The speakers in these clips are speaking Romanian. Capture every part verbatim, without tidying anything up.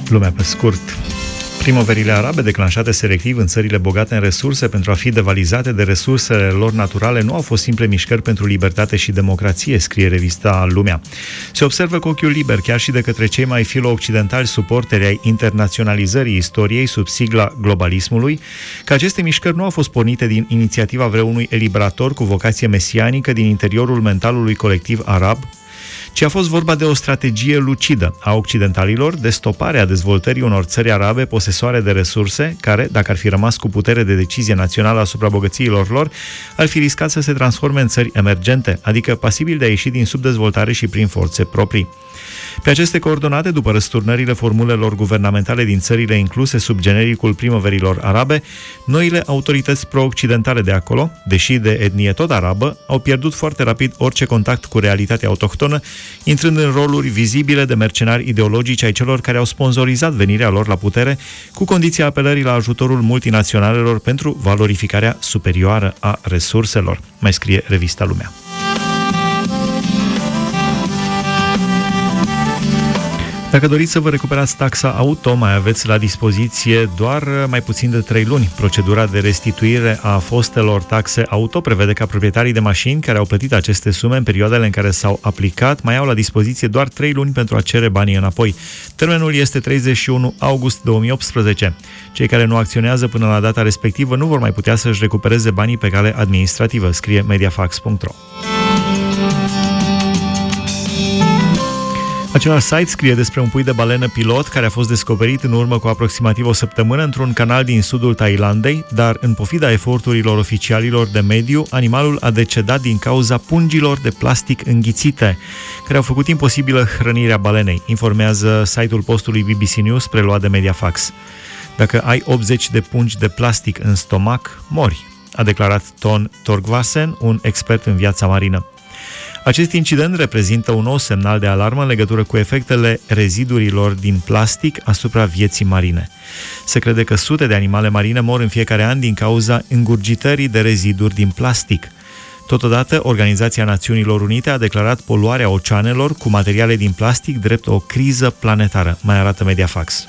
Lumea pe scurt. Primăverile arabe declanșate selectiv în țările bogate în resurse pentru a fi devalizate de resursele lor naturale nu au fost simple mișcări pentru libertate și democrație, scrie revista Lumea. Se observă cu ochiul liber, chiar și de către cei mai filo-occidentali suporteri ai internaționalizării istoriei sub sigla globalismului, că aceste mișcări nu au fost pornite din inițiativa vreunui eliberator cu vocație mesianică din interiorul mentalului colectiv arab, ci a fost vorba de o strategie lucidă a occidentalilor de stopare a dezvoltării unor țări arabe posesoare de resurse, care, dacă ar fi rămas cu putere de decizie națională asupra bogățiilor lor, ar fi riscat să se transforme în țări emergente, adică pasibil de a ieși din subdezvoltare și prin forțe proprii. Pe aceste coordonate, după răsturnările formulelor guvernamentale din țările incluse sub genericul primăverilor arabe, noile autorități pro-occidentale de acolo, deși de etnie tot arabă, au pierdut foarte rapid orice contact cu realitatea autohtonă, intrând în roluri vizibile de mercenari ideologici ai celor care au sponsorizat venirea lor la putere, cu condiția apelării la ajutorul multinaționalelor pentru valorificarea superioară a resurselor, mai scrie revista Lumea. Dacă doriți să vă recuperați taxa auto, mai aveți la dispoziție doar mai puțin de trei luni. Procedura de restituire a fostelor taxe auto prevede ca proprietarii de mașini care au plătit aceste sume în perioadele în care s-au aplicat mai au la dispoziție doar trei luni pentru a cere banii înapoi. Termenul este treizeci și unu august două mii optsprezece. Cei care nu acționează până la data respectivă nu vor mai putea să-și recupereze banii pe cale administrativă, scrie mediafax punct ro. Același site scrie despre un pui de balenă pilot care a fost descoperit în urmă cu aproximativ o săptămână într-un canal din sudul Thailandei, dar în pofida eforturilor oficialilor de mediu, animalul a decedat din cauza pungilor de plastic înghițite, care au făcut imposibilă hrănirea balenei, informează site-ul postului B B C News preluat de Mediafax. Dacă ai optzeci de pungi de plastic în stomac, mori, a declarat Ton Torgvasen, un expert în viața marină. Acest incident reprezintă un nou semnal de alarmă în legătură cu efectele rezidurilor din plastic asupra vieții marine. Se crede că sute de animale marine mor în fiecare an din cauza îngurgitării de reziduri din plastic. Totodată, Organizația Națiunilor Unite a declarat poluarea oceanelor cu materiale din plastic drept o criză planetară, mai arată Mediafax.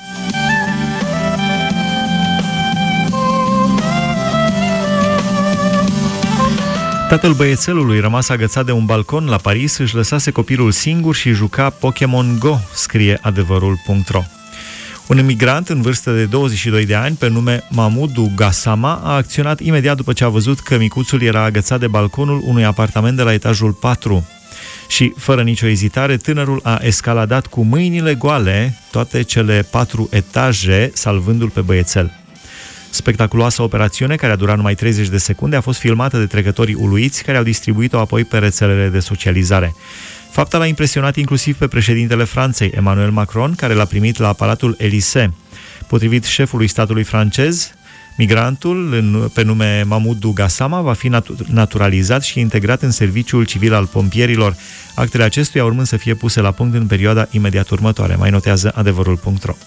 Tatăl băiețelului rămas agățat de un balcon la Paris își lăsase copilul singur și juca Pokémon Go, scrie adevărul punct ro. Un emigrant în vârstă de douăzeci și doi de ani, pe nume Mahmoudou Gassama, a acționat imediat după ce a văzut că micuțul era agățat de balconul unui apartament de la etajul patru. Și, fără nicio ezitare, tânărul a escaladat cu mâinile goale toate cele patru etaje, salvându-l pe băiețel. Spectaculoasa operațiune, care a durat numai treizeci de secunde, a fost filmată de trecătorii uluiți, care au distribuit-o apoi pe rețelele de socializare. Fapta l-a impresionat inclusiv pe președintele Franței, Emmanuel Macron, care l-a primit la Palatul Élysée. Potrivit șefului statului francez, migrantul, pe nume Mahmoudou Gassama, va fi natu- naturalizat și integrat în serviciul civil al pompierilor. Actele acestuia urmând să fie puse la punct în perioada imediat următoare, mai notează adevărul punct ro.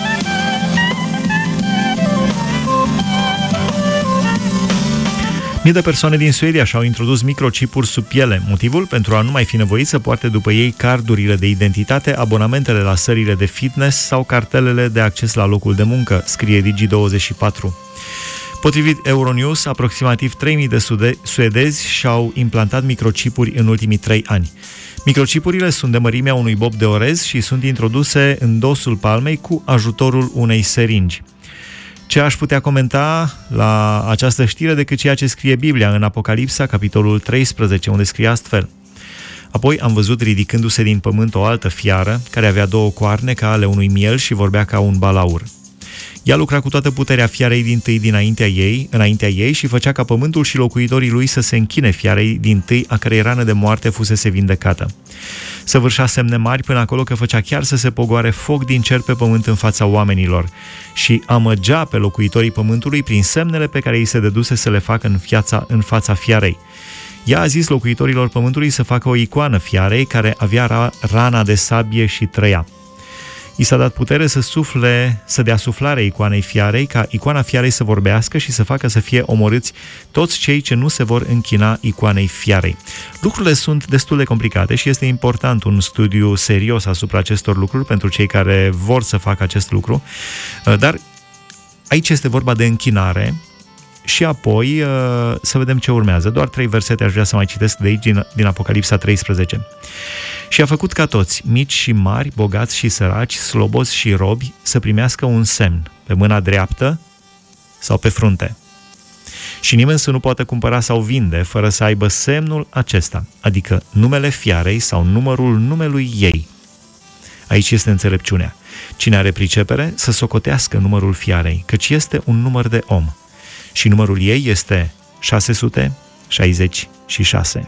Mii de persoane din Suedia și-au introdus microchipuri sub piele. Motivul? Pentru a nu mai fi nevoit să poarte după ei cardurile de identitate, abonamentele la sările de fitness sau cartelele de acces la locul de muncă, scrie Digi douăzeci și patru. Potrivit Euronews, aproximativ trei mii de suedezi și-au implantat microchipuri în ultimii trei ani. Microchipurile sunt de mărimea unui bob de orez și sunt introduse în dosul palmei cu ajutorul unei seringi. Ce aș putea comenta la această știre decât ceea ce scrie Biblia în Apocalipsa, capitolul treisprezece, unde scrie astfel: Apoi am văzut ridicându-se din pământ o altă fiară, care avea două coarne ca ale unui miel și vorbea ca un balaur. Ea lucra cu toată puterea fiarei dintâi dinaintea ei, înaintea ei și făcea ca pământul și locuitorii lui să se închine fiarei dintâi, a cărei rană de moarte fusese vindecată. Săvârșea semne mari până acolo că făcea chiar să se pogoare foc din cer pe pământ în fața oamenilor și amăgea pe locuitorii pământului prin semnele pe care îi se dăduse să le facă în, fiața, în fața fiarei. Ea a zis locuitorilor pământului să facă o icoană fiarei care avea ra- rana de sabie și trăia. I s-a dat putere să sufle, să dea suflare icoanei fiarei, ca icoana fiarei să vorbească și să facă să fie omorâți toți cei ce nu se vor închina icoanei fiarei. Lucrurile sunt destul de complicate și este important un studiu serios asupra acestor lucruri pentru cei care vor să facă acest lucru, dar aici este vorba de închinare. Și apoi să vedem ce urmează. Doar trei versete aș vrea să mai citesc de aici, din, din Apocalipsa treisprezece. Și a făcut ca toți, mici și mari, bogați și săraci, slobozi și robi, să primească un semn pe mâna dreaptă sau pe frunte. Și nimeni să nu poată cumpăra sau vinde fără să aibă semnul acesta, adică numele fiarei sau numărul numelui ei. Aici este înțelepciunea. Cine are pricepere să socotească numărul fiarei, căci este un număr de om. Și numărul ei este șase sute șaizeci și șase.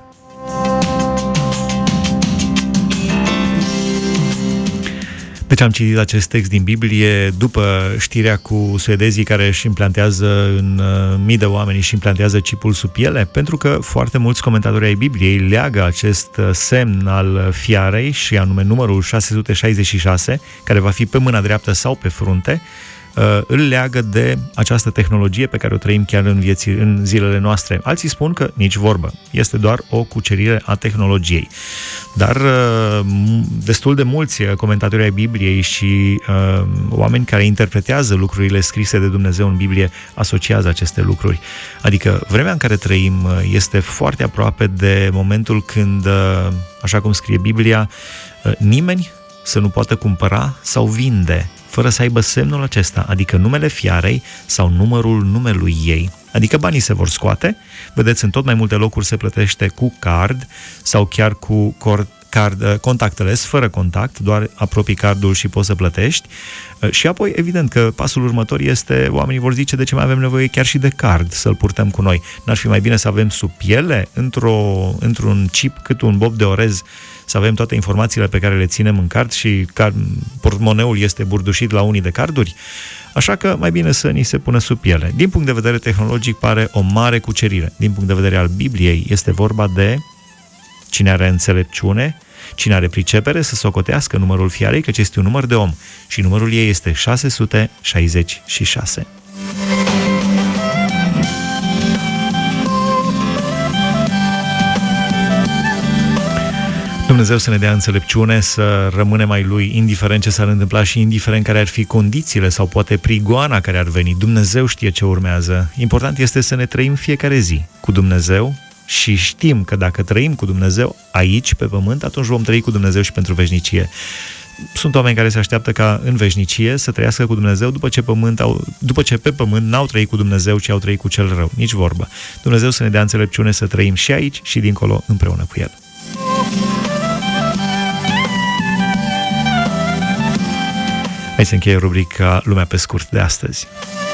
Deci am citit acest text din Biblie după știrea cu suedezii care își implantează în uh, mii de oameni și implantează chipul sub piele, pentru că foarte mulți comentatori ai Bibliei leagă acest semn al fiarei și anume numărul șase sute șaizeci și șase, care va fi pe mâna dreaptă sau pe frunte, îl leagă de această tehnologie pe care o trăim chiar în, vieții, în zilele noastre. Alții spun că nici vorbă. Este doar o cucerire a tehnologiei. Dar destul de mulți comentatori ai Bibliei și uh, oameni care interpretează lucrurile scrise de Dumnezeu în Biblie asociază aceste lucruri. Adică vremea în care trăim este foarte aproape de momentul când, așa cum scrie Biblia, nimeni să nu poată cumpăra sau vinde fără să aibă semnul acesta, adică numele fiarei sau numărul numelui ei. Adică banii se vor scoate, vedeți, în tot mai multe locuri se plătește cu card sau chiar cu card contactless, fără contact, doar apropii cardul și poți să plătești. Și apoi, evident că pasul următor este, oamenii vor zice, de ce mai avem nevoie chiar și de card să-l purtăm cu noi? N-ar fi mai bine să avem sub piele, într-o, într-un chip cât un bob de orez, să avem toate informațiile pe care le ținem în card și card, portmoneul este burdușit la unii de carduri? Așa că mai bine să ni se pună sub piele. Din punct de vedere tehnologic pare o mare cucerire. Din punct de vedere al Bibliei este vorba de cine are înțelepciune, cine are pricepere să socotească numărul fiarei, căci este un număr de om și numărul ei este șase sute șaizeci și șase. Dumnezeu să ne dea înțelepciune, să rămânem ai Lui, indiferent ce s-ar întâmpla și indiferent care ar fi condițiile sau poate prigoana care ar veni. Dumnezeu știe ce urmează. Important este să ne trăim fiecare zi cu Dumnezeu și știm că dacă trăim cu Dumnezeu aici, pe pământ, atunci vom trăi cu Dumnezeu și pentru veșnicie. Sunt oameni care se așteaptă ca în veșnicie să trăiască cu Dumnezeu după ce, pământ au, după ce pe pământ n-au trăit cu Dumnezeu, ci au trăit cu cel rău. Nici vorbă. Dumnezeu să ne dea înțelepciune să trăim și aici și dincolo împreună cu El. Aici se încheie rubrica Lumea pe scurt de astăzi.